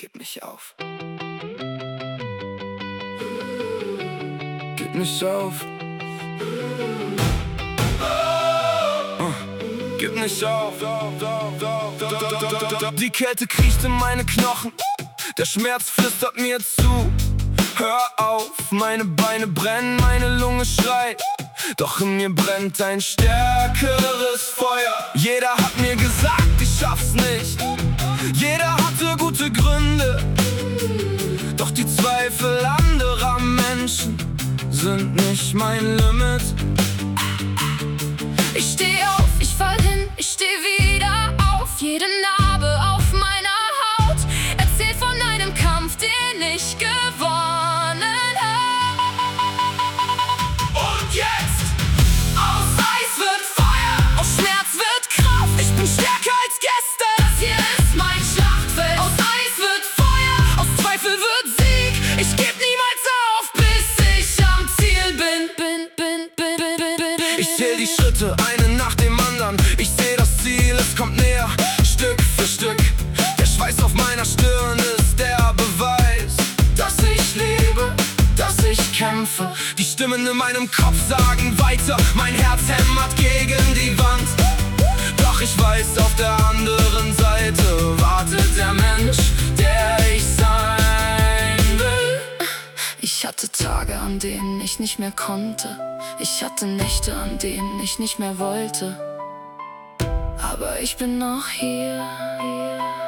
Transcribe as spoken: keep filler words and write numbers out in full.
gib nicht auf. Gib nicht auf. Uh, gib nicht auf. Die Kälte kriecht in meine Knochen, der Schmerz flüstert mir zu. Hör auf, meine Beine brennen, meine Lunge schreit, doch in mir brennt ein stärkeres Feuer. Jeder hat mir gesagt, ich schaff's nicht, jeder hatte gute Gründe, doch die Zweifel anderer Menschen sind nicht mein Limit. Ich steh auf, ich fall hin, ich steh wieder auf. Jede Narbe auf meiner Haut erzählt von einem Kampf, den ich gewonnen hab. Und jetzt? Aus Eis wird Feuer, aus Schmerz wird Kraft. Ich bin stärker als gestern, das hier ist mein Schlachtfeld. Aus Eis wird Feuer, aus Zweifel wird Sieg. Ich geb niemals auf, bis ich am Ziel bin. Bin, bin, bin, bin, bin, bin, bin. Ich zähl die Schritte, einen nach dem anderen. Ich seh das Ziel, es kommt näher, Stück für Stück. Der Schweiß auf meiner Stirn ist der Beweis, dass ich lebe, dass ich kämpfe. Die Stimmen in meinem Kopf sagen weiter, mein Herz hämmert gegen die Wand. Doch ich weiß, auf der anderen Seite wartet der Mensch, der ich sein will. Ich hatte Tage, an denen ich nicht mehr konnte. Ich hatte Nächte, an denen ich nicht mehr wollte. Aber ich bin noch hier.